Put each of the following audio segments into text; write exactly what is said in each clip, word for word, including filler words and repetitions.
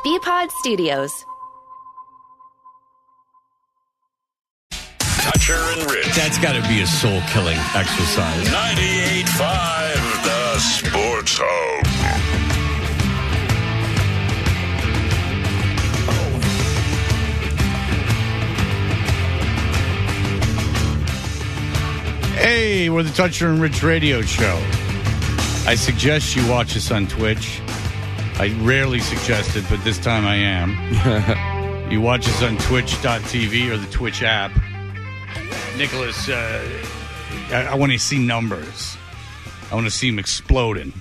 B-Pod Studios. Toucher and Rich. That's got to be a soul-killing exercise. ninety-eight point five, the Sports Home. Hey, we're the Toucher and Rich radio show. I suggest you watch us on Twitch. I rarely suggest it, but this time I am. You watch us on twitch dot t v or the Twitch app. Nicholas, uh, I, I want to see numbers. I want to see them exploding.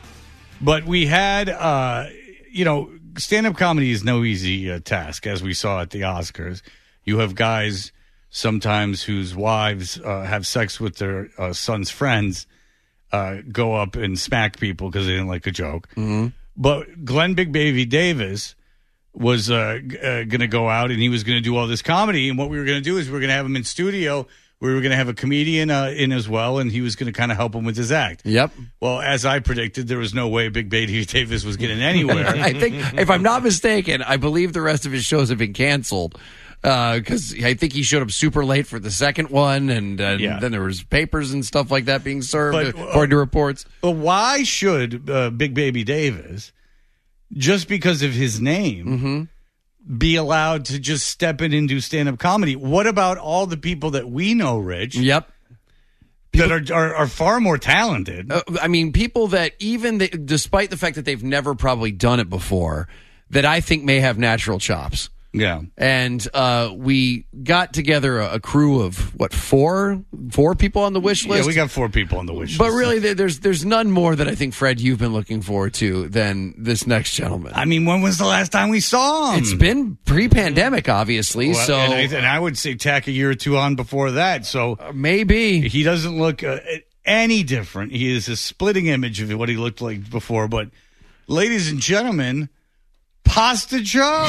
But we had, uh, you know, stand-up comedy is no easy uh, task, as we saw at the Oscars. You have guys sometimes whose wives uh, have sex with their uh, son's friends, uh, go up and smack people because they didn't like a joke. Mm-hmm. But Glenn Big Baby Davis was uh, g- uh, going to go out and he was going to do all this comedy. And what we were going to do is we were going to have him in studio. We were going to have a comedian uh, in as well, and he was going to kind of help him with his act. Yep. Well, as I predicted, there was no way Big Baby Davis was getting anywhere. I think, if I'm not mistaken, I believe the rest of his shows have been canceled. Because uh, I think he showed up super late for the second one, and, uh, Yeah. then there was papers and stuff like that being served, But, uh, according to reports. But why should uh, Big Baby Davis, just because of his name, Mm-hmm. be allowed to just step in and do stand-up comedy? What about all the people that we know, Rich, Yep. that are, are are far more talented? Uh, I mean, people that even, the, despite the fact that they've never probably done it before, that I think may have natural chops. Yeah. And uh, we got together a, a crew of, what, four? Four people on the wish list? Yeah, we got four people on the wish But list. really, there- there's there's none more that I think, Fred, you've been looking forward to than this next gentleman. I mean, when was the last time we saw him? It's been pre-pandemic, obviously, Well, so and I, and I would say tack a year or two on before that. So maybe. he doesn't look uh, any different. He is a splitting image of what he looked like before. But, ladies and gentlemen, Pasta Joe.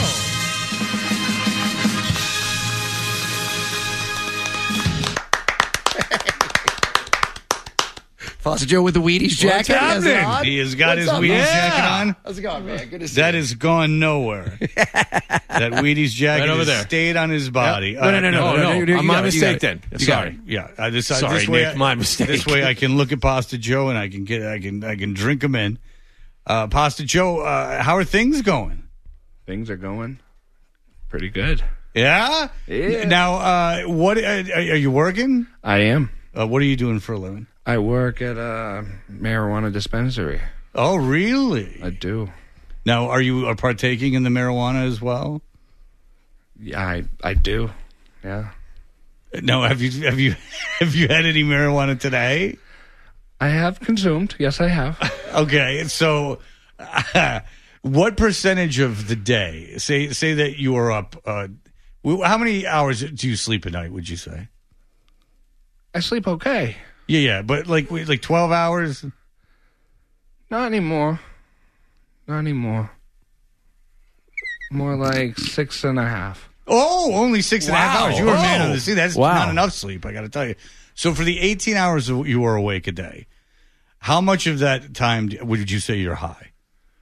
Pasta Joe with the Wheaties jacket. He has it on. He has got What's his up, Wheaties man? jacket on. How's it going, man? Good to see That you. has gone nowhere. That Wheaties jacket Right over has there. stayed on his body. No, no, no, no, Uh, no. you- you I'm got my it, you mistake got it. then. You Sorry. got it. Yeah. I this, Sorry, this way Nick, I- my mistake. This way I can look at Pasta Joe and I can get I can I can drink him in. Uh, Pasta Joe, uh, how are things going? Things are going pretty good. Yeah. Yeah. Now, uh, what uh, are you working? I am. Uh, what are you doing for a living? I work at a marijuana dispensary. Oh, really? I do. Now, are you uh, partaking in the marijuana as well? Yeah, I I do. Yeah. No, have you have you have you had any marijuana today? I have consumed. Yes, I have. Okay, so uh, what percentage of the day? Say say that you are up. Uh, w- how many hours do you sleep a night? Would you say? I sleep okay. Yeah, yeah, but like wait, like twelve hours. Not anymore. Not anymore. More like six and a half. Oh, only six and a half Wow. hours. You were a man Oh. on the sea. That's Wow. not enough sleep. I got to tell you. So for the eighteen hours that you were awake a day, how much of that time d- would you say you're high?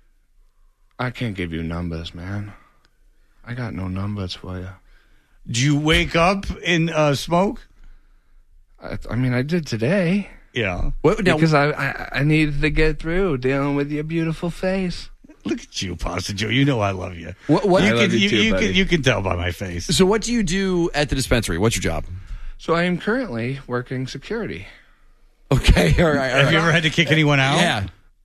I can't give you numbers, man. I got no numbers for you. Do you wake up in uh, smoke? I, I mean, I did today. Yeah. What, now, Because I, I I needed to get through dealing with your beautiful face. Look at you, Pasta Joe. You know I love you. what, what, You I can, love you you, too, you, buddy. can, you can tell by my face. so what do you do at the dispensary? What's your job? So I am currently working security. Okay, all right. All Have right. you ever had to kick anyone out? Yeah.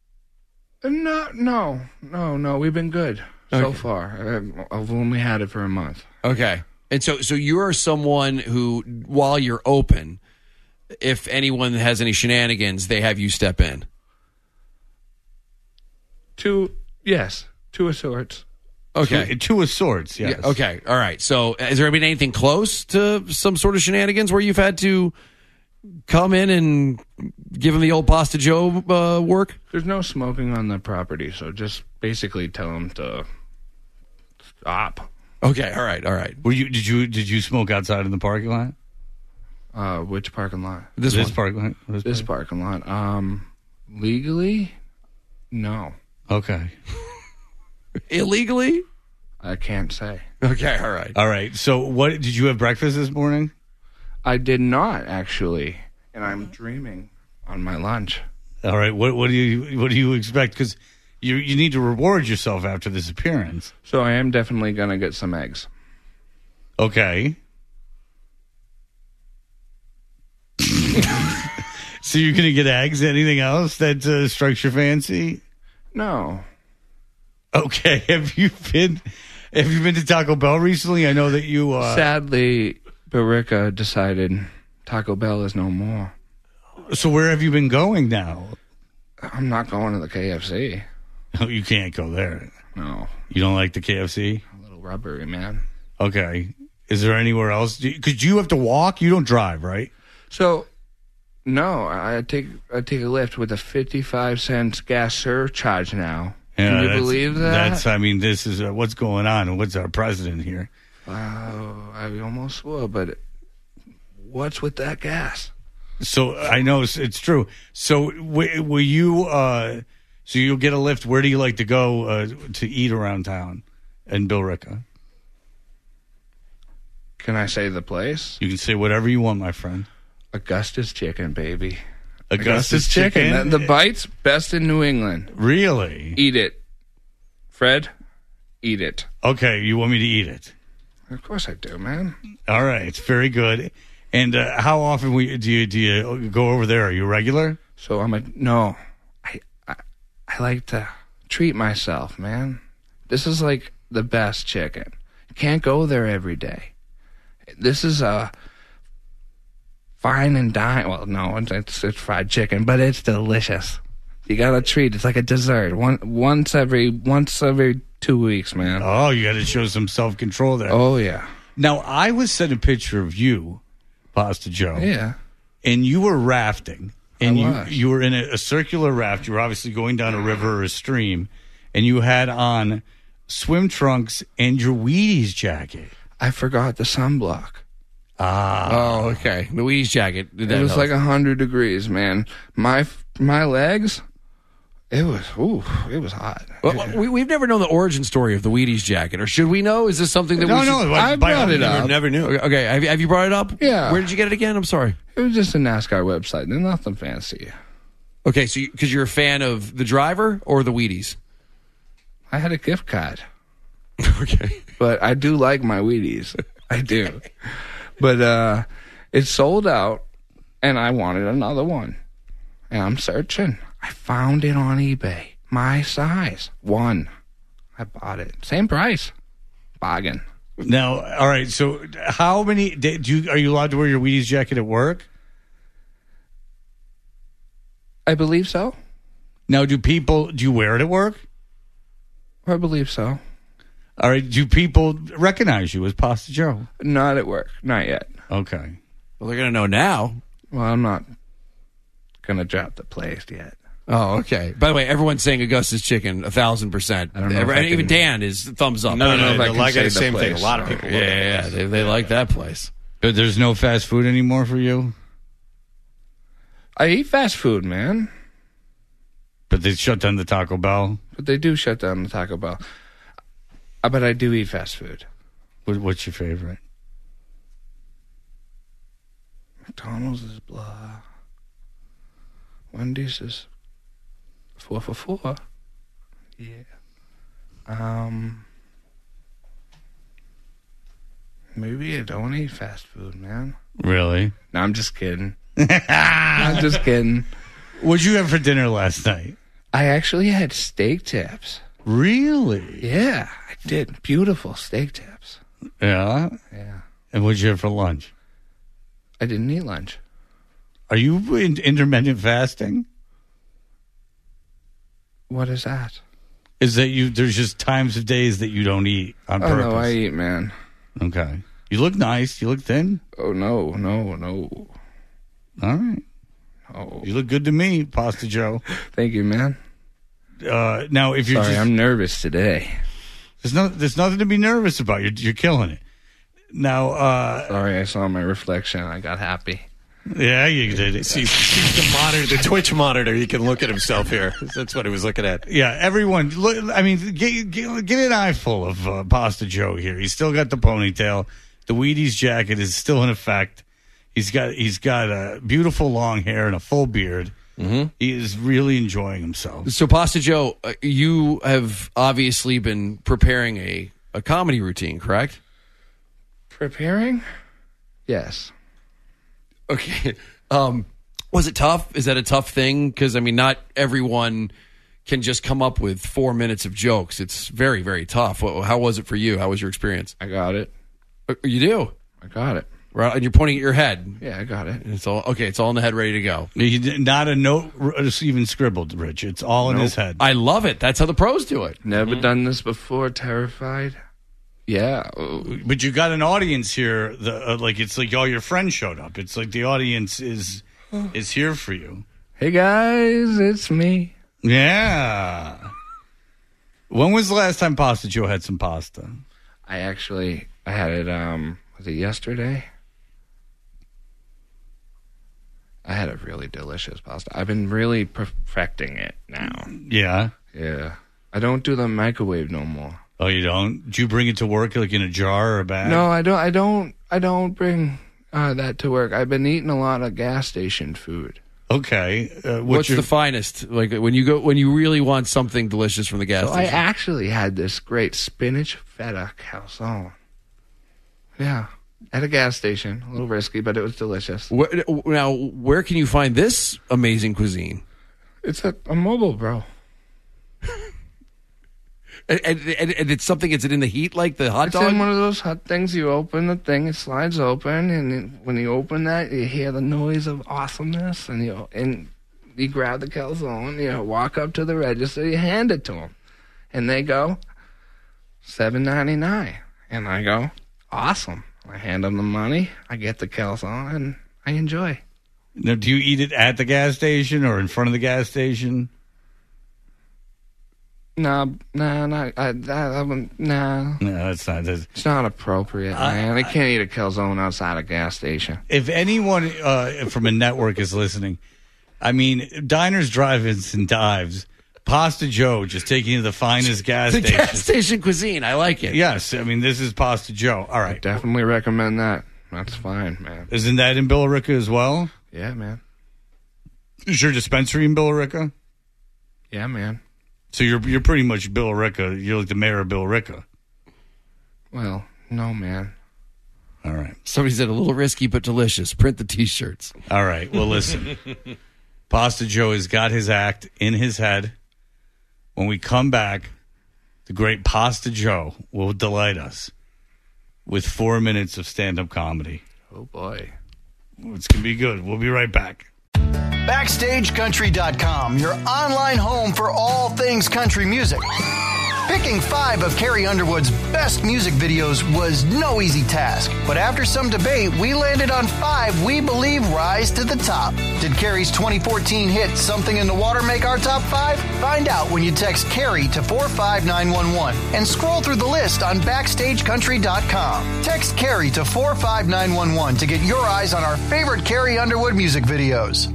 No, no, no, no. We've been good so Okay. far. Uh, I've only had it for a month. Okay. And so, so you're someone who, while you're open, if anyone has any shenanigans, they have you step in. Two, yes, two of sorts. Okay. Two, two of swords, yes. Yeah, okay. All right. So, has there been anything close to some sort of shenanigans where you've had to come in and give them the old Pasta Joe uh, work? There's no smoking on the property, so just basically tell them to stop. Okay. All right. All right. Were you? Did you? Did you smoke outside in the parking lot? Uh, which parking lot? This, This one. parking lot. This, This parking- parking lot. Um, legally, no. Okay. Illegally? I can't say. Okay, all right. All right. So, what did you have breakfast this morning? I did not actually, and I'm dreaming on my lunch. All right. What what do you what do you expect? Because you you need to reward yourself after this appearance. So I am definitely gonna get some eggs. Okay. So you're gonna get eggs? Anything else that uh, strikes your fancy? No. Okay. Have you been Have you been to Taco Bell recently? I know that you. Uh, Sadly, Barica decided Taco Bell is no more. So where have you been going now? I'm not going to the K F C. Oh, you can't go there. No. You don't like the K F C? A little rubbery, man. Okay. Is there anywhere else? Because you have to walk. You don't drive, right? So, no, I take I take a lift with a fifty-five cents gas surcharge now. Yeah, Can you that's- believe that? That's. I mean, this is uh, what's going on. What's our president here? Wow, I almost swore, but what's with that gas? So I know it's, it's true. So w- will you? Uh, so you'll get a lift. Where do you like to go uh, to eat around town in Billerica? Can I say the place? You can say whatever you want, my friend. Augustus Chicken, baby. Augustus Chicken? The, the bites, best in New England. Really? Eat it. Fred, eat it. Okay, you want me to eat it? Of course I do, man. All right, it's very good. And uh, how often we, do you do you go over there? Are you regular? So I'm a no. I, I I like to treat myself, man. This is like the best chicken. You can't go there every day. This is a fine and dine. Well, no, it's it's fried chicken, but it's delicious. You gotta treat. It's like a dessert. One once every once every two weeks, man. Oh, you got to show some self control there. Oh yeah, Now I was sent a picture of you, Pasta Joe. yeah. And you were rafting, and I you was. you were in a, a circular raft. You were obviously going down a river or a stream, and you had on swim trunks and your Wheaties jacket. I forgot the sunblock. Ah, Oh, okay. The Wheaties jacket. Did that It was help? like a hundred degrees, man. My my legs. It was ooh, it was hot. Well, we, we've never known the origin story of the Wheaties jacket, or should we know? Is this something that no, we no, should... it was I by brought all it means. up. Never knew. Okay, okay. Have, you- have you brought it up? Yeah. Where did you get it again? I'm sorry. It was just a NASCAR website. There's nothing fancy. Okay, so because you, you're a fan of the driver or the Wheaties? I had a gift card, Okay. but I do like my Wheaties. I do. But uh, it sold out, and I wanted another one. And I'm searching. I found it on eBay. My size. One. I bought it. Same price. Bargain. Now, all right. So, how many do you are you allowed to wear your Wheaties jacket at work? I believe so. Now, do people do you wear it at work? I believe so. All right. Do people recognize you as Pasta Joe? Not at work. Not yet. Okay. Well, they're going to know now. Well, I'm not going to drop the place yet. Oh, okay. By the way, everyone's saying Augustus Chicken, a thousand percent. I don't know if I And even can- Dan is thumbs up. No, I don't know if I can like say it, the same thing. place. A lot of people. Yeah, yeah, yeah. They, they like that place. But there's no fast food anymore for you. I eat fast food, man. But they shut down the Taco Bell. But they do shut down the Taco Bell. Uh, But I do eat fast food. What, what's your favorite? McDonald's is blah. Wendy's is four for four. Yeah. Um. Maybe I don't eat fast food, man. Really? No, I'm just kidding. I'm just kidding. What'd you have for dinner last night? I actually had steak tips. Really? Yeah, I did. Beautiful steak tips. Yeah. Yeah. And what'd you have for lunch? I didn't eat lunch. Are you in intermittent fasting? What is that? Is that you? There's just times of days that you don't eat on Oh, purpose. no, I eat, man. Okay. You look nice. You look thin. Oh, no, no, no. All right. Oh, You look good to me, Pasta Joe. thank you, man. Uh, now, if you're Sorry, just, I'm nervous today. there's no, there's nothing to be nervous about. You're, you're killing it. Now, uh, Sorry, I saw my reflection. I got happy. Yeah, you did it. See, see the monitor, the Twitch monitor. He can look at himself here. That's what he was looking at. Yeah, everyone. Look, I mean, get, get, get an eyeful of uh, Pasta Joe here. He's still got the ponytail. The Wheaties jacket is still in effect. He's got he's got a beautiful long hair and a full beard. Mm-hmm. He is really enjoying himself. So, Pasta Joe, uh, you have obviously been preparing a, a comedy routine, correct? Preparing? Yes. Okay. Um, was it tough? Is that a tough thing? Because, I mean, not everyone can just come up with four minutes of jokes. It's very, very tough. How was it for you? How was your experience? I got it. You do? I got it. Right, and you're pointing at your head. Yeah, I got it. It's all okay. It's all in the head, ready to go. He did not a note even scribbled, Rich. It's all in Nope. his head. I love it. That's how the pros do it. Never Mm-hmm. done this before. Terrified. Yeah. But you got an audience here. The, uh, like it's like all your friends showed up. It's like the audience is is here for you. Hey guys, it's me. Yeah. When was the last time Pasta Joe had some pasta? I actually I had it. Um, was it yesterday? I had a really delicious pasta. I've been really perfecting it now. Yeah. Yeah. I don't do the microwave no more. Oh, you don't? Do you bring it to work like in a jar or a bag? No, I don't. I don't. I don't bring uh, that to work. I've been eating a lot of gas station food. Okay. Uh, what's What's your, the finest? Like when you go when you really want something delicious from the gas So I station. actually had this great spinach feta calzone. Yeah, at a gas station. A little risky, but it was delicious. Where, now, where can you find this amazing cuisine? It's a, a mobile, bro. And, and, and, and it's something. Is it in the heat like the hot It's dog? in one of those hot things. You open the thing, it slides open, and it, when you open that, you hear the noise of awesomeness, and you and you grab the calzone, you walk up to the register, you hand it to them, and they go seven ninety nine, and I go awesome. I hand them the money, I get the calzone, and I enjoy. Now, do you eat it at the gas station or in front of the gas station? Nah, nah, nah, I, I, I, nah. No, that's not. That's, It's not appropriate, man. I can't eat a calzone outside a gas station. if anyone uh, from a network is listening, I mean, diners, drive-ins, and dives, Pasta Joe just taking you to the finest gas the station. gas station cuisine. I like it. Yes, I mean, this is Pasta Joe. All I right. definitely recommend that. That's fine, man. Isn't that in Billerica as well? Yeah, man. Is your dispensary in Billerica? Yeah, man. So you're you're pretty much Billerica. You're like the mayor of Billerica. Well, no, man. All right. Somebody said a little risky but delicious. Print the T-shirts. All right. Well, listen. Pasta Joe has got his act in his head. When we come back, the great Pasta Joe will delight us with four minutes of stand-up comedy. Oh, boy. It's going to be good. We'll be right back. Backstage Country dot com, your online home for all things country music. Picking five of Carrie Underwood's best music videos was no easy task, but after some debate, we landed on five we believe rise to the top. Did Carrie's twenty fourteen hit Something in the Water make our top five? Find out when you text Carrie to four five nine one one and scroll through the list on Backstage Country dot com. Text Carrie to four five nine one one to get your eyes on our favorite Carrie Underwood music videos.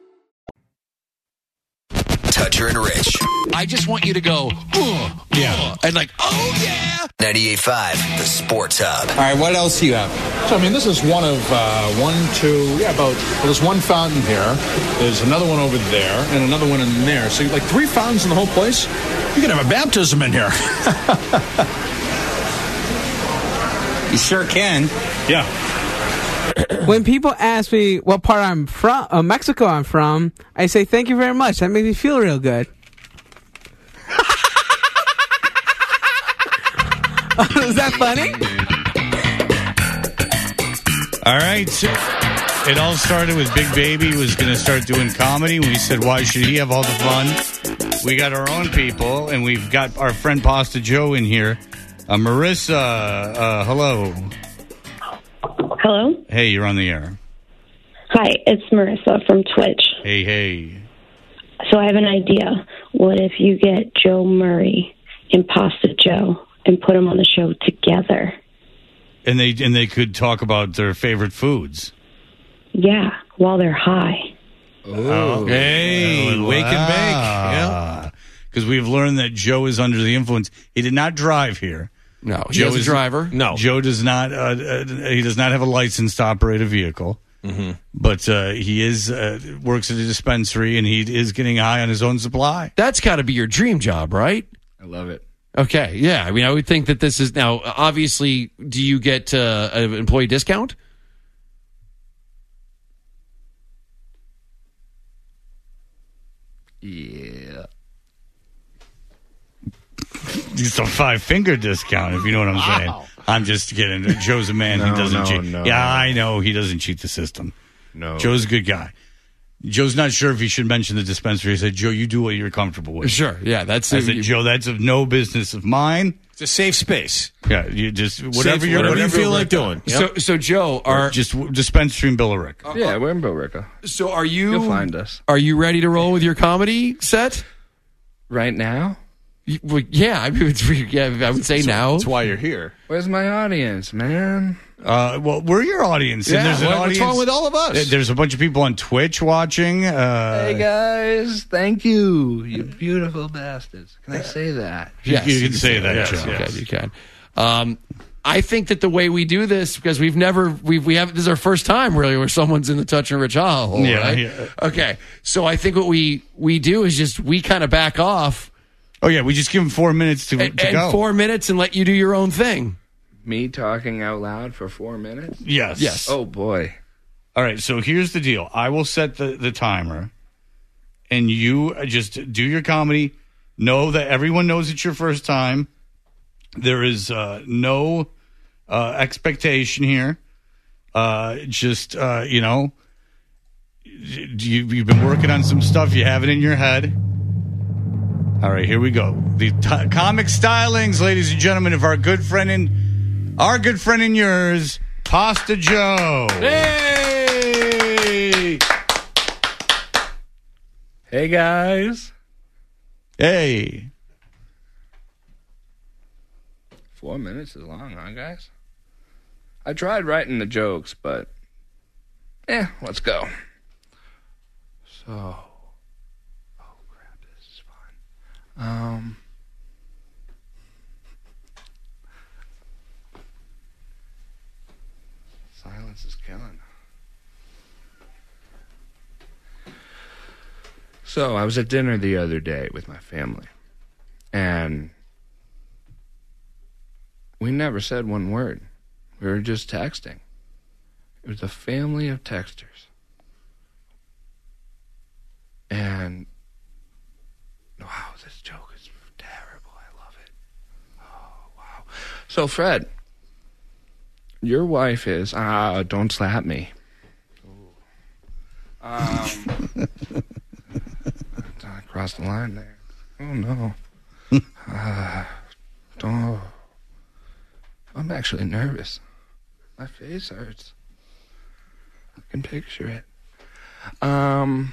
Toucher and Rich. I just want you to go, oh, yeah, and like, oh yeah. ninety-eight point five, the Sports Hub. All right, what else do you have? So, I mean, this is one of uh, one, two, yeah, about, well, there's one fountain here. There's another one over there, and another one in there. So, like three fountains in the whole place. You could have a baptism in here. You sure can. Yeah. When people ask me what part I'm from, uh, Mexico I'm from, I say thank you very much. That makes me feel real good. Is that funny? All right. It all started with Big Baby was going to start doing comedy. We said, why should he have all the fun? We got our own people, and we've got our friend Pasta Joe in here. Uh, Marissa, uh, hello. Hello? Hey, you're on the air. Hi, it's Marissa from Twitch. Hey, hey. So I have an idea. What if you get Joe Murray and Pasta Joe and put them on the show together? And they and they could talk about their favorite foods. Yeah, while they're high. Oh, hey, wake and bake. Yeah. Because we've learned that Joe is under the influence. He did not drive here. No, he Joe is a is driver. No. Joe does not. Uh, uh, he does not have a license to operate a vehicle. Mm-hmm. But uh, he is uh, works at a dispensary, and he is getting high on his own supply. That's got to be your dream job, right? I love it. Okay, yeah. I mean, I would think that this is now. Obviously, do you get uh, an employee discount? Yeah. Just a five finger discount, if you know what I'm saying. I'm just kidding. Joe's a man. No, he doesn't no, cheat. no. Yeah, I know he doesn't cheat the system. No. Joe's a good guy. Joe's not sure if he should mention the dispensary. He said, Joe, you do what you're comfortable with. Sure. Yeah, that's. I said, Joe, that's of no business of mine. It's a safe space. Yeah, you just whatever Safe, you're whatever you whatever feel like doing. So, so Joe, are just dispensary in Billerica. Yeah, we're in Billerica. so are you? You'll find us. Are you ready to roll with your comedy set? Right now? You- well, yeah, I mean, it's, yeah, I would say now. That's why you're here. Where's my audience, man? Uh, well, we're your audience. Yeah, and there's an what- what's audience, wrong with all of us? There- There's a bunch of people on Twitch watching. Uh, Hey, guys. Thank you. You beautiful bastards. Can I say that? Yes, you can say that, yes, Joe. you can. You can. Um, I think that the way we do this, because we've never, we've, we have, this is our first time really where someone's in the Touch and Rich hole, Yeah, right? yeah. Okay. So I think what we, we do is just, we kind of back off Oh, yeah, we just give them four minutes to, and, to and go. four minutes and let you do your own thing. Me talking out loud for four minutes? Yes. Yes. Oh, boy. All right, so here's the deal. I will set the, the timer, and you just do your comedy. Know that everyone knows it's your first time. There is uh, no uh, expectation here. Uh, just, uh, you know, you, you've been working on some stuff. You have it in your head. All right, here we go. The t- comic stylings, ladies and gentlemen, of our good friend and our good friend and yours, Pasta Joe. Hey! Hey, guys. Hey. Four minutes is long, huh, guys? I tried writing the jokes, but... Eh, let's go. So... Oh, crap, this is fun. Um... Silence is killing. So, I was at dinner the other day with my family, and we never said one word. We were just texting. It was a family of texters. And, wow, this joke is terrible. I love it. Oh, wow. So, Fred, your wife is, ah, don't slap me. Um, I crossed the line there. Oh, no. uh, don't. I'm actually nervous. My face hurts. I can picture it. Um,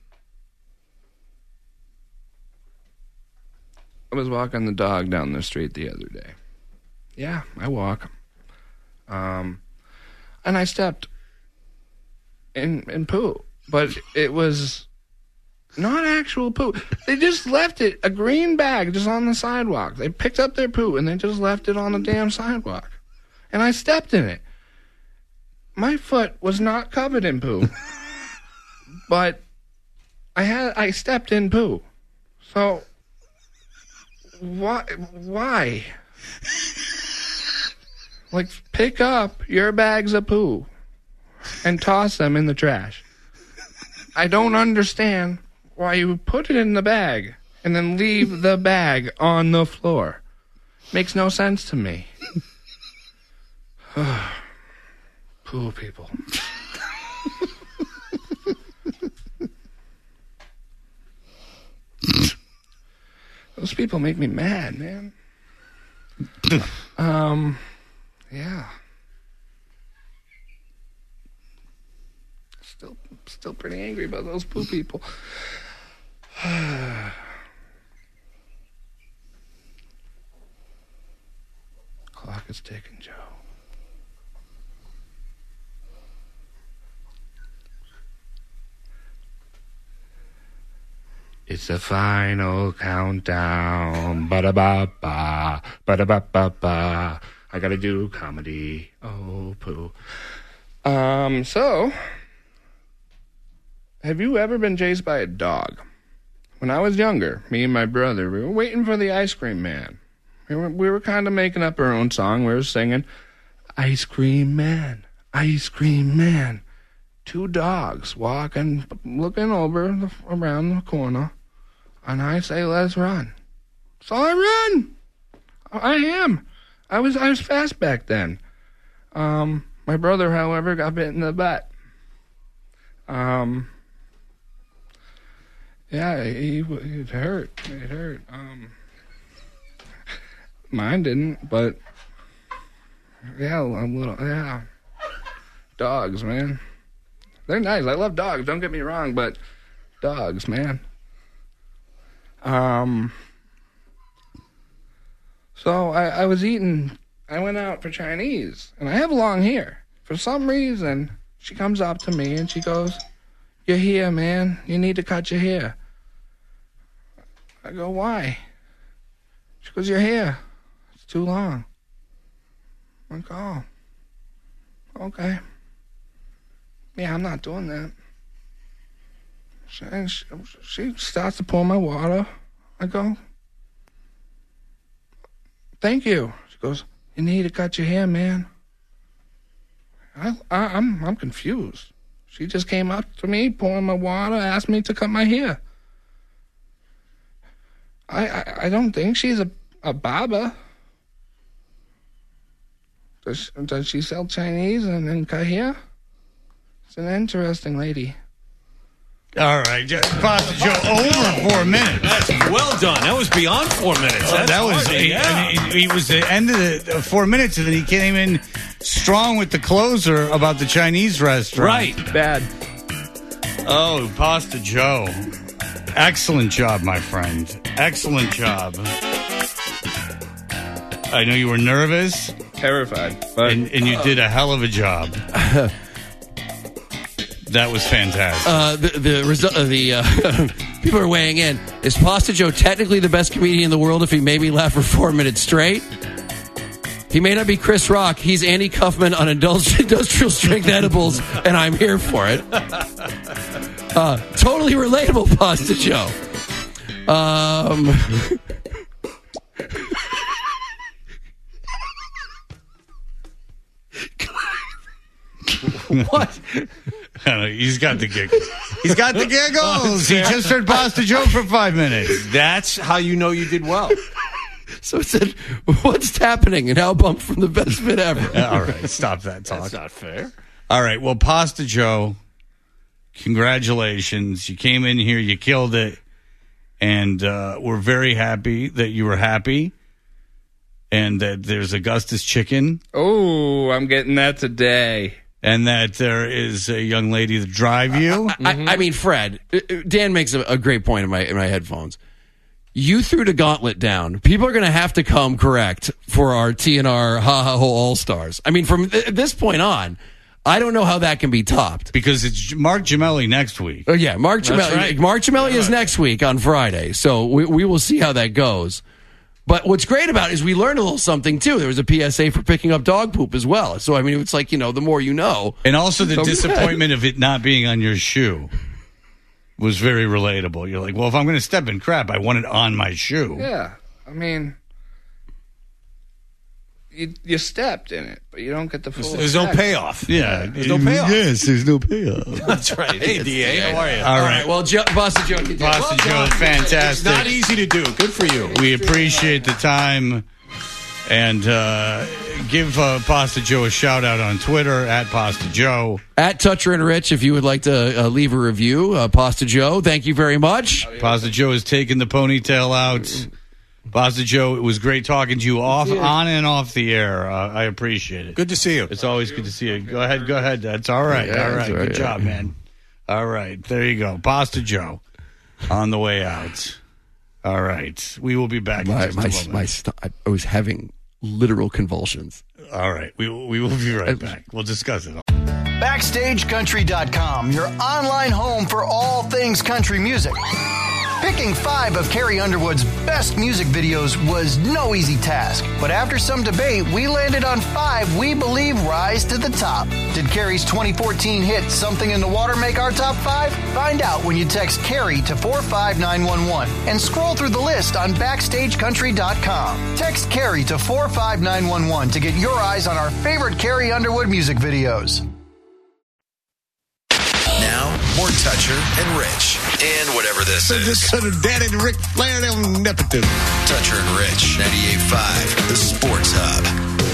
I was walking the dog down the street the other day. Yeah, I walk. Um, and I stepped in in poo, but it was not actual poo. They just left it, a green bag, just on the sidewalk. They picked up their poo and they just left it on the damn sidewalk. And I stepped in it. My foot was not covered in poo. But I had I stepped in poo. So why why? Like, pick up your bags of poo and toss them in the trash. I don't understand why you put it in the bag and then leave the bag on the floor. Makes no sense to me. Poo people. Those people make me mad, man. um, yeah. Still, still pretty angry about those poo people. Clock is ticking, Joe. It's the final countdown. Ba-da-ba-ba, ba-da-ba-ba-ba. I gotta do comedy. Oh, poo. Um, so, have you ever been chased by a dog? When I was younger, me and my brother, we were waiting for the ice cream man. We were, we were kind of making up our own song. We were singing, Ice Cream Man, Ice Cream Man. Two dogs walking, looking over the, around the corner, and I say, let's run. So I run. I am. I was I was fast back then. Um, my brother, however, got bit in the butt. Um, yeah, he, it hurt. It hurt. Um, mine didn't, but yeah, a little. Yeah, dogs, man. They're nice. I love dogs. Don't get me wrong, but dogs, man. Um. So I, I was eating. I went out for Chinese, and I have long hair. For some reason, she comes up to me and she goes, "Your hair, man. You need to cut your hair." I go, "Why?" She goes, "Your hair. It's too long." I'm like, "Oh, okay. Yeah, I'm not doing that." She, she, she starts to pour my water. I go, "Thank you." She goes, "You need to cut your hair, man." I, I, I'm, I'm confused. She just came up to me, pouring my water, asked me to cut my hair. I, I, I don't think she's a, a barber. Does, does she sell Chinese and then cut hair? It's an interesting lady. All right, just Pasta Joe over four minutes. That's well done. That was beyond four minutes. Oh, That's that was hard, he, yeah. I mean, he was the end of the uh, four minutes, and then he came in strong with the closer about the Chinese restaurant. Right, bad. Oh, Pasta Joe, excellent job, my friend. Excellent job. I know you were nervous, terrified, but and, and you did a hell of a job. That was fantastic. Uh, the the, result, uh, the uh, people are weighing in. Is Pasta Joe technically the best comedian in the world if he made me laugh for four minutes straight? He may not be Chris Rock. He's Andy Kaufman on industrial strength edibles, and I'm here for it. Uh, totally relatable, Pasta Joe. Um, What? I don't know, he's got the giggles. He's got the giggles. He just heard Pasta Joe for five minutes. That's how you know you did well. So it said, "What's happening?" An album from the best bit ever. Uh, all right, stop that talk. That's not fair. All right, well, Pasta Joe, congratulations. You came in here, you killed it, and uh, we're very happy that you were happy, and that there's Augustus Chicken. Oh, I'm getting that today. And that there is a young lady to drive you. I, I, I mean, Fred, Dan makes a, a great point in my in my headphones. You threw the gauntlet down. People are going to have to come correct for our T N R Ha Ha Ho All Stars. I mean, from th- this point on, I don't know how that can be topped. Because it's Mark Gemelli next week. Oh, yeah, Mark Gemelli. right. Mark Gemelli is next week on Friday, so we, we will see how that goes. But what's great about it is we learned a little something, too. There was a P S A for picking up dog poop as well. So, I mean, it's like, you know, the more you know. And also the So disappointment of it not being on your shoe was very relatable. You're like, well, if I'm going to step in crap, I want it on my shoe. Yeah, I mean, you you stepped in it, but you don't get the full. There's no effect. payoff. Yeah. There's no payoff. Yes, there's no payoff. That's right. Hey, D A, how are you? All right. Well, jo- Pasta Joe, you did. Pasta Joe, It's fantastic. not easy to do. Good for you. We appreciate the time. And uh, give uh, Pasta Joe a shout out on Twitter at Pasta Joe. At Toucher and Rich, if you would like to uh, leave a review, uh, Pasta Joe, thank you very much. Pasta Joe has taken the ponytail out. Pasta Joe, it was great talking to you off, on and off the air. Uh, I appreciate it. Good to see you. It's always good to see you. Go ahead, go ahead. That's all right. Yeah, all right. that's all right, Good yeah. job, man. All right. There you go. Pasta Joe on the way out. All right. We will be back in My, just my, a moment. my st- I was having literal convulsions. All right. We, we will be right back. We'll discuss it. Backstage Country dot com, your online home for all things country music. Picking five of Carrie Underwood's best music videos was no easy task, but after some debate, we landed on five we believe rise to the top. Did Carrie's twenty fourteen hit Something in the Water make our top five? Find out when you text Carrie to four five nine one one and scroll through the list on backstage country dot com. Text Carrie to four five nine one one to get your eyes on our favorite Carrie Underwood music videos. Now, more Toucher and Rich. And whatever this is. This sort of Daddy and Ric Flair, they'll nepotism. Toucher and Rich, ninety-eight point five, the Sports Hub.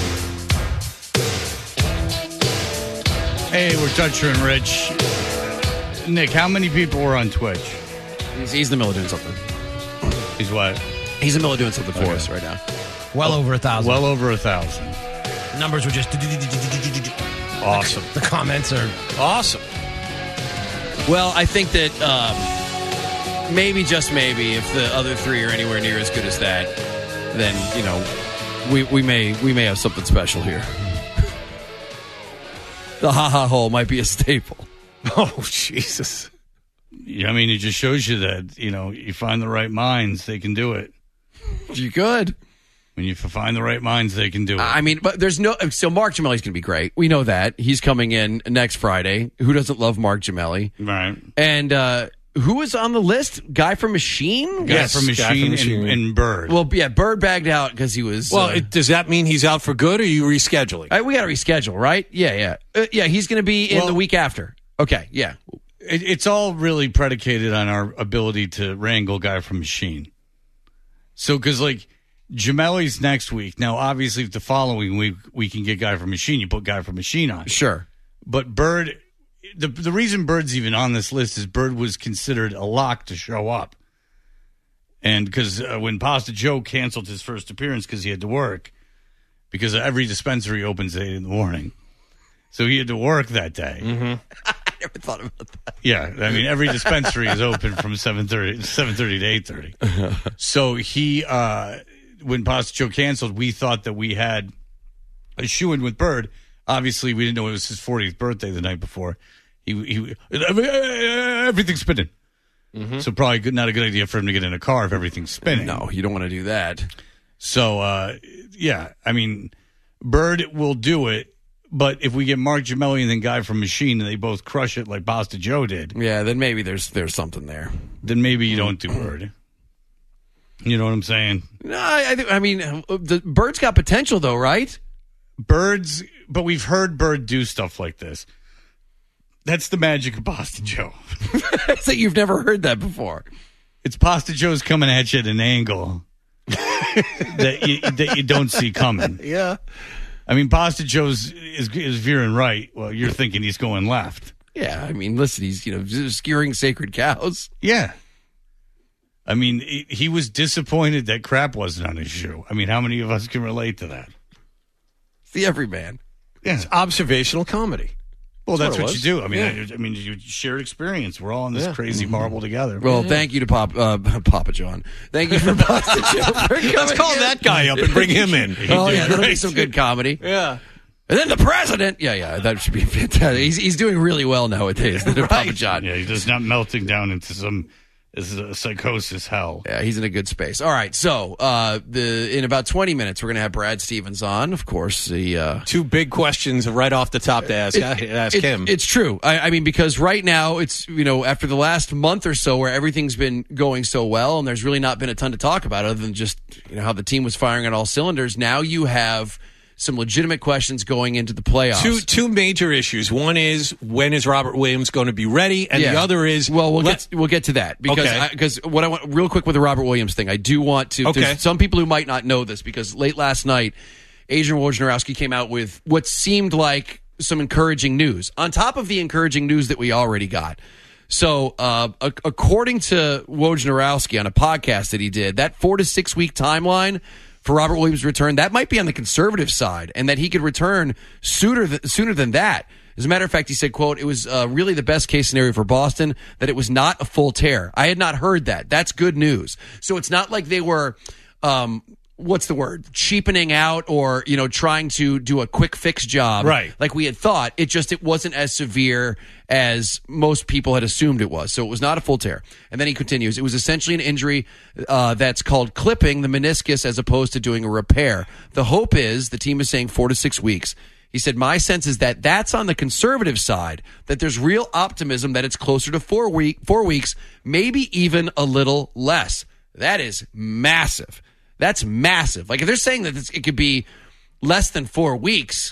Hey, we're Toucher and Rich. Nick, how many people were on Twitch? He's, he's in the middle of doing something. He's what? He's in the middle of doing something for Okay. us right now. Well over a thousand. Well over a thousand. Numbers were just Awesome. The comments are Awesome. Well, I think that um, maybe, just maybe, if the other three are anywhere near as good as that, then, you know, we, we may we may have something special here. The ha-ha hole might be a staple. Oh, Jesus. Yeah, I mean, it just shows you that, you know, you find the right minds, they can do it. You could. When you find the right minds, they can do it. I mean, but there's no... So Mark Gemelli's going to be great. We know that. He's coming in next Friday. Who doesn't love Mark Gemelli? Right. And uh, who was on the list? Guy from Machine? Guy Yes, from Guy Machine, from Machine. And, and Bird. Well, yeah, Bird bagged out because he was... Well, uh, it, does that mean he's out for good, or are you rescheduling? Uh, we got to reschedule, right? Yeah, yeah. Uh, yeah, he's going to be in Well- the week after. Okay, yeah. It, it's all really predicated on our ability to wrangle Guy from Machine. So, because, like, Gemelli's next week. Now, obviously, if the following week we can get Guy from Machine, you put Guy from Machine on. Sure. But Bird, the the reason Bird's even on this list is Bird was considered a lock to show up. And because uh, when Pasta Joe canceled his first appearance because he had to work, because every dispensary opens at eight in the morning. So he had to work that day. Mm-hmm. I never thought about that. Yeah, I mean, every dispensary is open from seven thirty to eight thirty. So he, uh, when Pasta Joe canceled, we thought that we had a shoe-in with Bird. Obviously, we didn't know it was his fortieth birthday the night before. He, he everything's spinning. Mm-hmm. So probably good, not a good idea for him to get in a car if everything's spinning. No, you don't want to do that. So, uh, yeah, I mean, Bird will do it. But if we get Mark Gemelli and then Guy from Machine and they both crush it like Pasta Joe did, Yeah, then maybe there's there's something there. then maybe you don't do Bird. You know what I'm saying? No, I, I, think- I mean, the Bird's got potential, though, right? Birds, but we've heard Bird do stuff like this. That's the magic of Pasta Joe. It's that you've never heard that before. It's Pasta Joe's coming at you at an angle that you, that you don't see coming. Yeah. I mean, Pasta Joe's is, is veering right. Well, you're thinking he's going left. Yeah, I mean, listen, he's, you know, skewering sacred cows. Yeah. I mean, he, he was disappointed that crap wasn't on his shoe. I mean, how many of us can relate to that? It's the everyman. Yeah. It's observational comedy. Well, that's, what it what, was. you do. I mean, Yeah. I, I mean, you shared experience. We're all in this Yeah. crazy marble together. Well, thank you to Pop, uh, Papa John. Thank you for Pasta Joe for coming. Let's call in. that guy up and bring him in. Oh, yeah, that'll be great. some good comedy. Yeah. And then the president. Yeah, yeah, that should be fantastic. He's, he's doing really well nowadays, Papa John. Yeah, he's just not melting down into some this is a psychosis hell. Yeah, he's in a good space. All right, so uh, the in about twenty minutes, we're going to have Brad Stevens on. Of course, the uh, Two big questions right off the top to ask, It- ask it- him. It's true. I, I mean, because right now it's, you know, after the last month or so where everything's been going so well and there's really not been a ton to talk about other than just, you know, how the team was firing on all cylinders. Now you have some legitimate questions going into the playoffs. Two two major issues. One is, when is Robert Williams going to be ready, and Yeah. the other is, well, we'll let- get we'll get to that because Okay. I, because what I want real quick with the Robert Williams thing, I do want to. Okay. There's some people who might not know this because late last night, Adrian Wojnarowski came out with what seemed like some encouraging news on top of the encouraging news that we already got. So, uh, a- according to Wojnarowski on a podcast that he did, that four to six week timeline for Robert Williams' return, that might be on the conservative side, and that he could return sooner th- sooner than that. As a matter of fact, he said, quote, it was uh, really the best case scenario for Boston, that it was not a full tear. I had not heard that. That's good news. So it's not like they were um, what's the word? Cheapening out or, you know, trying to do a quick fix job. Right. Like we had thought. It just, it wasn't as severe as most people had assumed it was. So it was not a full tear. And then he continues, it was essentially an injury uh, that's called clipping the meniscus as opposed to doing a repair. The hope is, the team is saying four to six weeks. He said, my sense is that that's on the conservative side, that there's real optimism that it's closer to four week, four weeks, maybe even a little less. That is massive. That's massive. Like if they're saying that it's, it could be less than four weeks,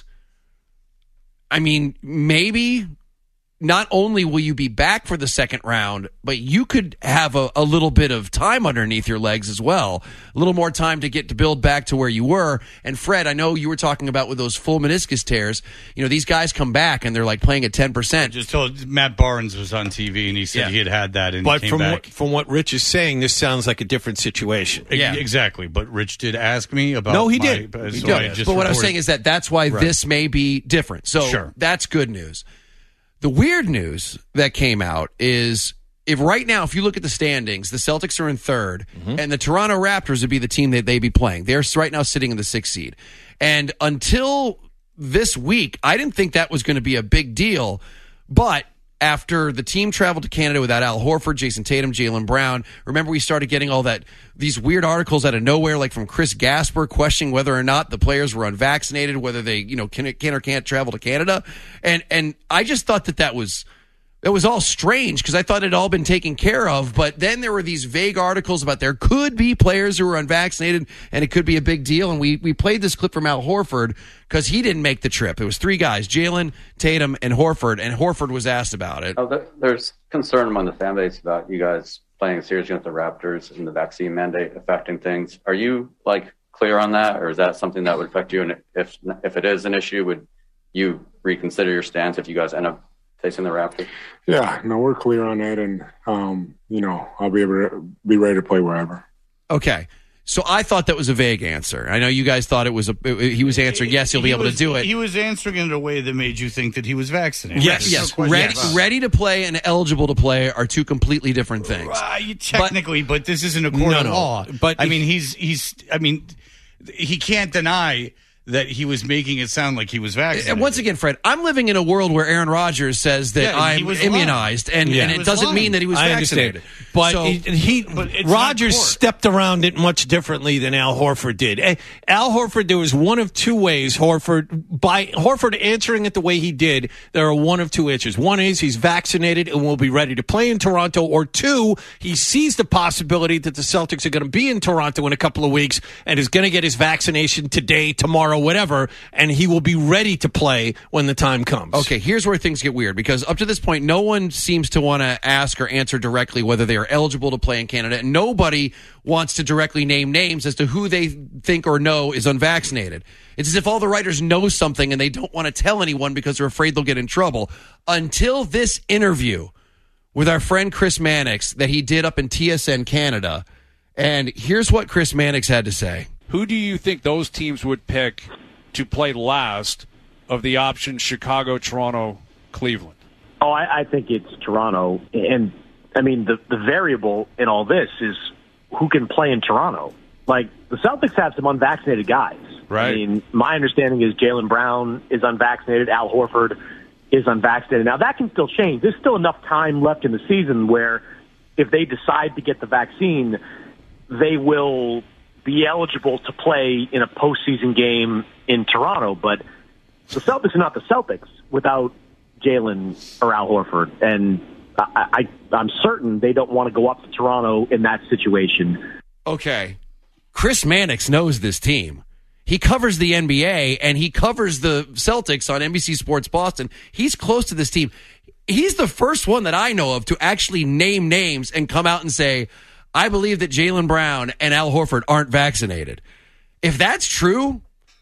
I mean, maybe not only will you be back for the second round, but you could have a, a little bit of time underneath your legs as well. A little more time to get to build back to where you were. And Fred, I know you were talking about with those full meniscus tears, you know, these guys come back and they're like playing at ten percent. Just told Matt Barnes was on T V and he said Yeah. he had had that and But he came from back. what, from what Rich is saying, this sounds like a different situation. Yeah. Exactly. But Rich did ask me about No, he my- did. So He I did. just But what I was reported- saying is that that's why Right. this may be different. So Sure. that's good news. The weird news that came out is if right now, if you look at the standings, the Celtics are in third, Mm-hmm. and the Toronto Raptors would be the team that they'd be playing. They're right now sitting in the sixth seed. And until this week, I didn't think that was going to be a big deal. But after the team traveled to Canada without Al Horford, Jason Tatum, Jaylen Brown, remember we started getting all that, these weird articles out of nowhere, like from Chris Gasper questioning whether or not the players were unvaccinated, whether they, you know, can, can or can't travel to Canada. And, and I just thought that that was, it was all strange because I thought it had all been taken care of. But then there were these vague articles about there could be players who were unvaccinated and it could be a big deal. And we, we played this clip from Al Horford because he didn't make the trip. It was three guys, Jalen, Tatum, and Horford. And Horford was asked about it. Oh, there- there's concern among the fan base about you guys playing a series against the Raptors and the vaccine mandate affecting things. Are you like clear on that, or is that something that would affect you? And if if it is an issue, would you reconsider your stance if you guys end up facing the Raptors? Yeah, no, we're clear on that, and um, you know, I'll be able to be ready to play wherever. Okay. So I thought that was a vague answer. I know you guys thought it was a. He was answering yes, he'll be He able was- to do it. He was answering in a way that made you think that he was vaccinated. Yes, yes. Ready, ready to play and eligible to play are two completely different things. Uh, you- technically, but, this isn't a court No, of no. law. But I if- mean, he's he's. I mean, he can't deny that he was making it sound like he was vaccinated. And once again, Fred, I'm living in a world where Aaron Rodgers says that Yeah, he I'm was immunized, and, Yeah. and He it was doesn't lying. mean that he was I vaccinated. understand. But So- he, he But it's Rodgers not court. stepped around it much differently than Al Horford did. Eh, Al Horford, there was one of two ways. Horford, by Horford answering it the way he did, there are one of two answers. One is he's vaccinated and will be ready to play in Toronto, or two, he sees the possibility that the Celtics are going to be in Toronto in a couple of weeks and is going to get his vaccination today, tomorrow, whatever, and he will be ready to play when the time comes. Okay, here's where things get weird, because up to this point, no one seems to want to ask or answer directly whether they are eligible to play in Canada, and nobody wants to directly name names as to who they think or know is unvaccinated. It's as if all the writers know something and they don't want to tell anyone because they're afraid they'll get in trouble. Until this interview with our friend Chris Mannix that he did up in T S N Canada, and here's what Chris Mannix had to say. Who do you think those teams would pick to play last of the options Chicago, Toronto, Cleveland? Oh, I, I think it's Toronto. And, I mean, the, the variable in all this is who can play in Toronto. Like, the Celtics have some unvaccinated guys. Right. I mean, my understanding is Jaylen Brown is unvaccinated. Al Horford is unvaccinated. Now, that can still change. There's still enough time left in the season where if they decide to get the vaccine, they will be eligible to play in a postseason game in Toronto. But the Celtics are not the Celtics without Jalen or Al Horford. And I, I, I'm certain they don't want to go up to Toronto in that situation. Okay. Chris Mannix knows this team. He covers the N B A, and he covers the Celtics on N B C Sports Boston. He's close to this team. He's the first one that I know of to actually name names and come out and say, I believe that Jaylen Brown and Al Horford aren't vaccinated. If that's true,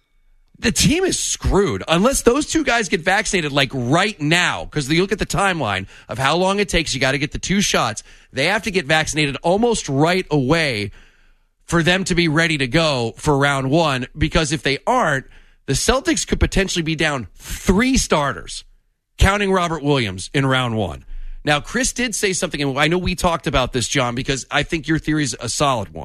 the team is screwed unless those two guys get vaccinated like right now, because you look at the timeline of how long it takes. You got to get the two shots. They have to get vaccinated almost right away for them to be ready to go for round one, because if they aren't, the Celtics could potentially be down three starters, counting Robert Williams, in round one. Now, Chris did say something, and I know we talked about this, John, because I think your theory is a solid one.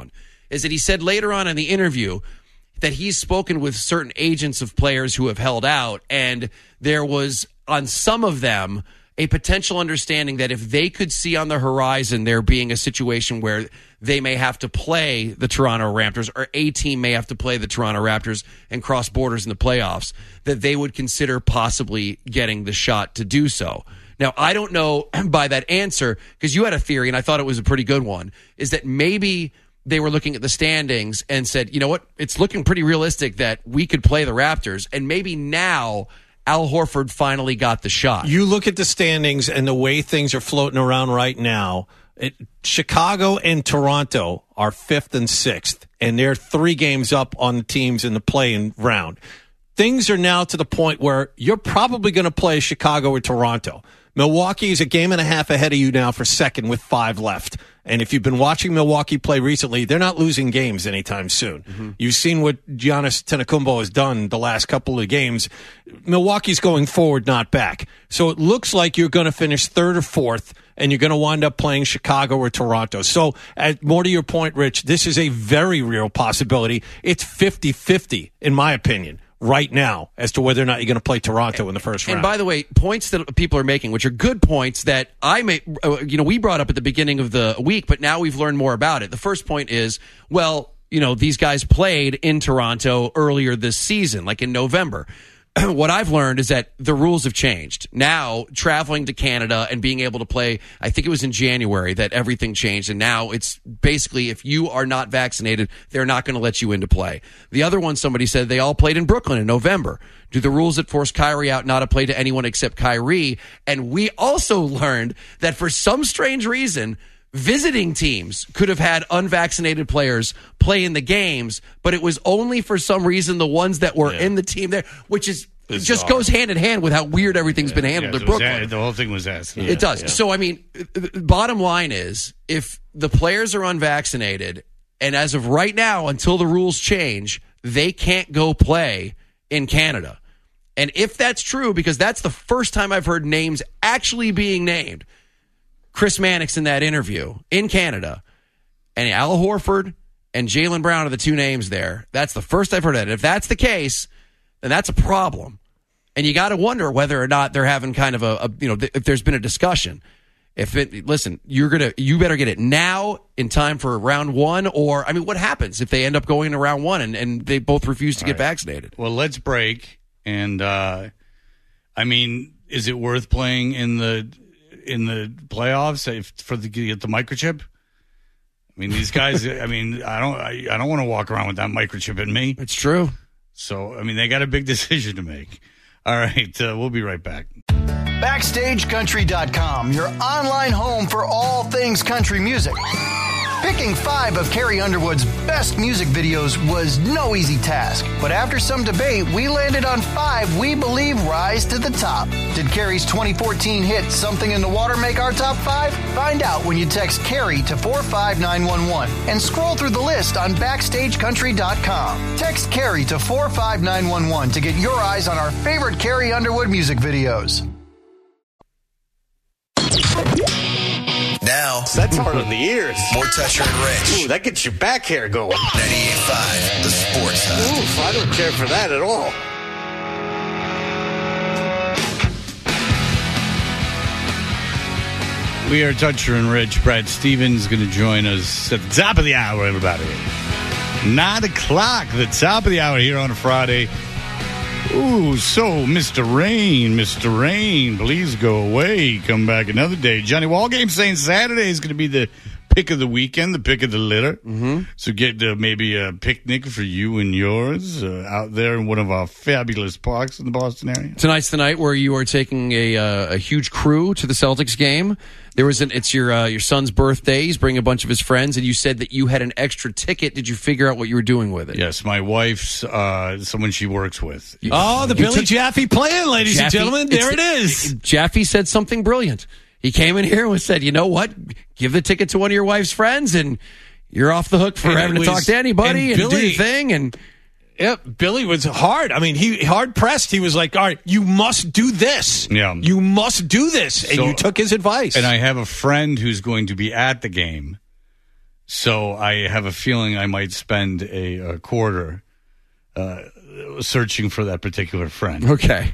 is that he said later on in the interview that he's spoken with certain agents of players who have held out, and there was, on some of them, a potential understanding that if they could see on the horizon there being a situation where they may have to play the Toronto Raptors, or a team may have to play the Toronto Raptors and cross borders in the playoffs, that they would consider possibly getting the shot to do so. Now, I don't know by that answer, because you had a theory, and I thought it was a pretty good one, is that maybe they were looking at the standings and said, you know what, it's looking pretty realistic that we could play the Raptors, and maybe now Al Horford finally got the shot. You look at the standings and the way things are floating around right now, it, Chicago and Toronto are fifth and sixth, and they're three games up on the teams in the play-in round. Things are now to the point where you're probably going to play Chicago or Toronto. Milwaukee is a game and a half ahead of you now for second with five left. And if you've been watching Milwaukee play recently, they're not losing games anytime soon. Mm-hmm. You've seen what Giannis Antetokounmpo has done the last couple of games. Milwaukee's going forward, not back. So it looks like you're going to finish third or fourth, and you're going to wind up playing Chicago or Toronto. So, at, more to your point, Rich, this is a very real possibility. It's fifty-fifty, in my opinion, right now, as to whether or not you're going to play Toronto in the first round. And by the way, points that people are making, which are good points that I may, you know, we brought up at the beginning of the week, but now we've learned more about it. The first point is, well, you know, these guys played in Toronto earlier this season, like in November. What I've learned is that the rules have changed. Now, traveling to Canada and being able to play, I think it was in January that everything changed. And now it's basically, if you are not vaccinated, they're not going to let you into play. The other one, somebody said they all played in Brooklyn in November. Do the rules that force Kyrie out not to play to anyone except Kyrie? And we also learned that for some strange reason, visiting teams could have had unvaccinated players play in the games, but it was only for some reason the ones that were yeah. in the team there, which is Bizarre. Just goes hand in hand with how weird everything's yeah, been handled yeah, in Brooklyn. A, the whole thing was asked. It does. Yeah. So, I mean, bottom line is, if the players are unvaccinated, and as of right now, until the rules change, they can't go play in Canada. And if that's true, because that's the first time I've heard names actually being named, Chris Mannix in that interview in Canada, and Al Horford and Jaylen Brown are the two names there. That's the first I've heard of it. If that's the case, then that's a problem. And you got to wonder whether or not they're having kind of a, a you know, th- if there's been a discussion. If it, listen, you're going to, you better get it now in time for round one, or, I mean, what happens if they end up going to round one and, and they both refuse to All get right. vaccinated? Well, let's break. And, uh, I mean, is it worth playing in the, in the playoffs if, for the get the microchip? I mean, these guys. I mean, I don't. I, I don't want to walk around with that microchip in me. It's true. So, I mean, they got a big decision to make. All right, uh, we'll be right back. Backstage Country dot com, your online home for all things country music. Picking five of Carrie Underwood's best music videos was no easy task, but after some debate, we landed on five we believe rise to the top. Did Carrie's twenty fourteen hit Something in the Water make our top five? Find out when you text Carrie to four five nine one one and scroll through the list on Backstage Country dot com. Text Carrie to four five nine one one to get your eyes on our favorite Carrie Underwood music videos. Now, that's hard on the ears. More Toucher and Rich. Ooh, that gets your back hair going. ninety-eight point five, the Sports Hub. Oof, I don't care for that at all. We are Toucher and Rich. Brad Stevens going to join us at the top of the hour, everybody. Nine o'clock, the top of the hour here on a Friday. Ooh, so, Mister Rain, Mister Rain, please go away. Come back another day. Johnny Wallgame saying Saturday is going to be the pick of the weekend, the pick of the litter. Mm-hmm. So get uh, maybe a picnic for you and yours uh, out there in one of our fabulous parks in the Boston area. Tonight's the night where you are taking a uh, a huge crew to the Celtics game. There was an it's your uh, your son's birthday. He's bringing a bunch of his friends, and you said that you had an extra ticket. Did you figure out what you were doing with it? Yes, my wife's uh, someone she works with. You, oh, the Billy took, Jaffe plan, ladies Jaffe, and gentlemen. There it is. Jaffe said something brilliant. He came in here and said, "You know what? Give the ticket to one of your wife's friends, and you're off the hook for and having was, to talk to anybody and, and Billy, do your thing." And Yep, Billy was hard. I mean, he hard pressed. He was like, "All right, you must do this. Yeah, you must do this," and so, you took his advice. And I have a friend who's going to be at the game, So I have a feeling I might spend a, a quarter uh, searching for that particular friend. Okay.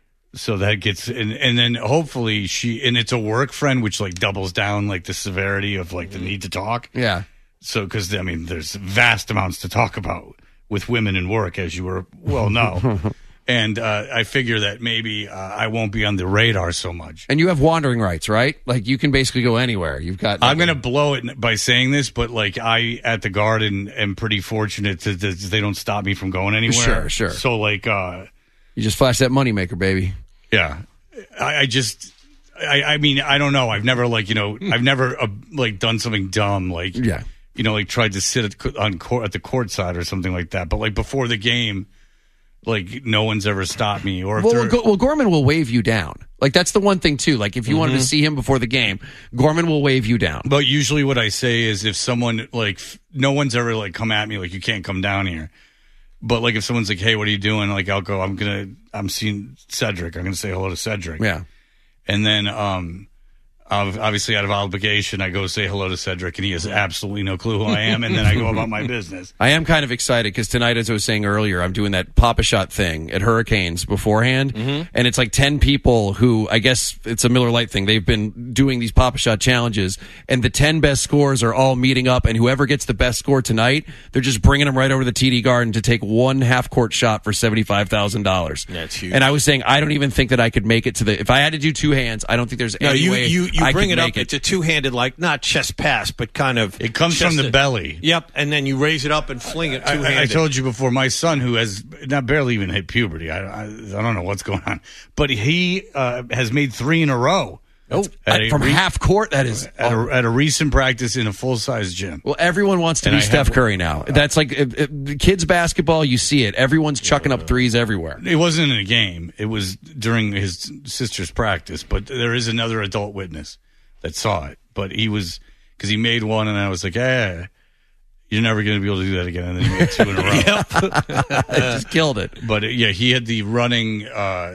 So that gets, and, and then hopefully she, and it's a work friend, which like doubles down like the severity of like the need to talk. Yeah. So, because I mean, there's vast amounts to talk about with women in work, as you were well know. And uh, I figure that maybe uh, I won't be on the radar so much. And you have wandering rights, right? Like you can basically go anywhere. You've got. I'm going to blow it by saying this, but like I at the Garden am pretty fortunate that that they don't stop me from going anywhere. Sure, sure. So like, uh, you just flash that moneymaker, baby. Yeah, I, I just. I, I mean, I don't know. I've never like you know, I've never uh, like done something dumb like yeah. you know, like tried to sit at, on court at the court side or something like that. But like before the game. Like, no one's ever stopped me. Or if well, well, well, Gorman will wave you down. Like, that's the one thing, too. Like, if you mm-hmm. wanted to see him before the game, Gorman will wave you down. But usually what I say is if someone, like, no one's ever, like, come at me, like, you can't come down here. But, like, if someone's like, hey, what are you doing? Like, I'll go, I'm going to, I'm seeing Cedric. I'm going to say hello to Cedric. Yeah. And then, um... obviously, out of obligation, I go say hello to Cedric, and he has absolutely no clue who I am, and then I go about my business. I am kind of excited because tonight, as I was saying earlier, I'm doing that Pop-A-Shot thing at Hurricanes beforehand, mm-hmm. and it's like ten people who, I guess it's a Miller Lite thing. They've been doing these Pop-A-Shot challenges, and the ten best scores are all meeting up, and whoever gets the best score tonight, they're just bringing them right over to the T D Garden to take one half-court shot for seventy-five thousand dollars. That's huge. And I was saying, I don't even think that I could make it to the... If I had to do two hands, I don't think there's no, any you, way you, you I bring could it make up. It's a two-handed, like, not chest pass, but kind of... It comes from the a, belly. Yep, and then you raise it up and fling it two-handed. I, I told you before, my son, who has not barely even hit puberty, I, I, I don't know what's going on, but he uh, has made three in a row. Oh, from re- half court, that is at a, at a recent practice in a full size gym. Well, everyone wants to and be I Steph have, Curry now. Uh, That's like it, it, kids basketball. You see it. Everyone's chucking up threes everywhere. It wasn't in a game. It was during his sister's practice. But there is another adult witness that saw it. But he was because he made one, and I was like, "Eh, you're never going to be able to do that again." And then he made two in a row. Just killed it. But uh, yeah, he had the running. Uh,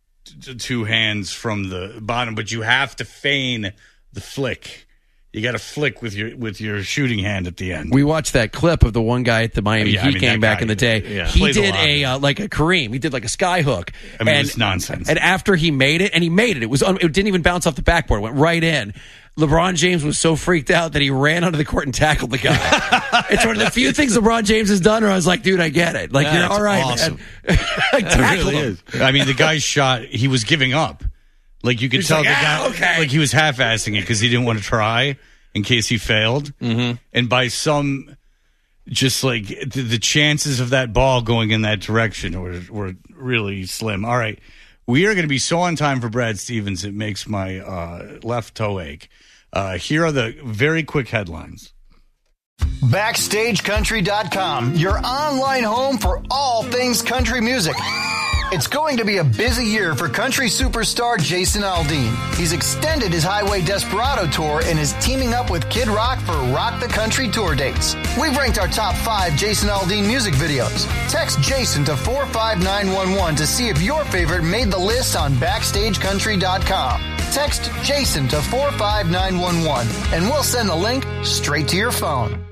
two hands from the bottom, but you have to feign the flick. You got to flick with your with your shooting hand at the end. We watched that clip of the one guy at the Miami yeah, Heat I mean, game back guy, in the day. Yeah, he did a, a uh, like a Kareem. He did like a sky hook. I mean, and, it's nonsense. And after he made it, and he made it, it was un- it didn't even bounce off the backboard. It went right in. LeBron James was so freaked out that he ran onto the court and tackled the guy. It's one of the few things LeBron James has done where I was like, dude, I get it. Like, yeah, you're all right, awesome. man. Like, tackle really him. Is. I mean, the guy's shot, he was giving up. Like, you could He's tell like, the ah, guy, okay. like, he was half-assing it because he didn't want to try in case he failed. Mm-hmm. And by some, just like, the, the chances of that ball going in that direction were, were really slim. All right. We are going to be so on time for Brad Stevens, it makes my uh, left toe ache. Uh, here are the very quick headlines. Backstage Country dot com, your online home for all things country music. It's going to be a busy year for country superstar Jason Aldean. He's extended his Highway Desperado tour and is teaming up with Kid Rock for Rock the Country tour dates. We've ranked our top five Jason Aldean music videos. Text Jason to four five nine one one to see if your favorite made the list on Backstage Country dot com. Text Jason to four five nine one one and we'll send the link straight to your phone.